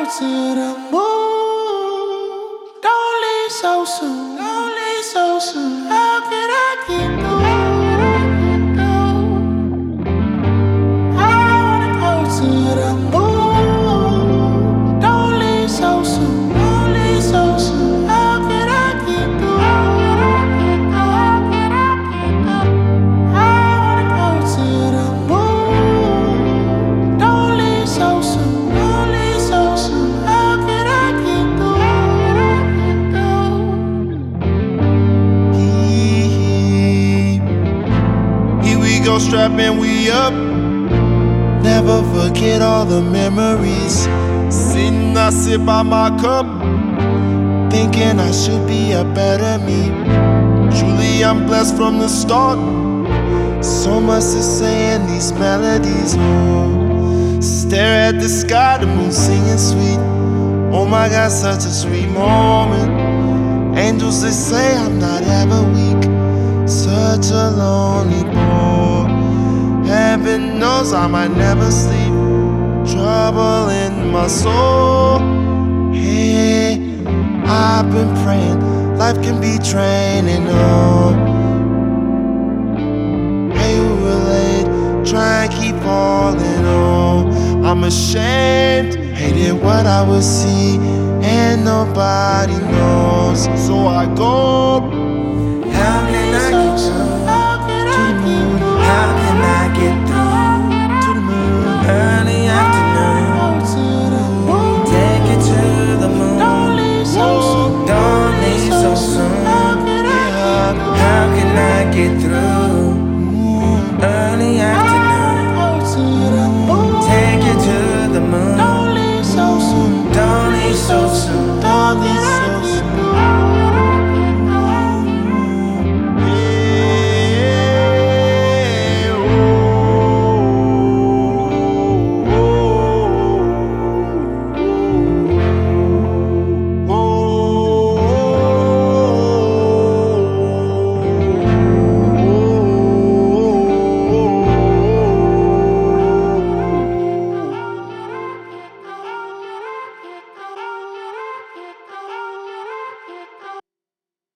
to the moon. Don't leave so soon. Don't leave so soon. How can I keep going? I wanna go to the moon. Don't leave so soon. Don't leave so soon. How can I keep going? I wanna go to the moon. Don't leave so soon. Don't leave so soon. How can I keep going? Here we go, strapping we up. Never forget all the memories. Sitting, I sit by my cup, thinking I should be a better me. Truly, I'm blessed from the start. So much to say in these melodies. Oh, stare at the sky, the moon singing sweet. Oh my God, such a sweet moment. Angels, they say I'm not ever weak. Such a lonely boy. Heaven knows I might never sleep. Trouble in my soul. Hey, I've been praying. Life can be draining. Oh, hey, who relate? Try and keep falling. Oh, I'm ashamed. Hated what I would see, and nobody knows. So I go. How can I keep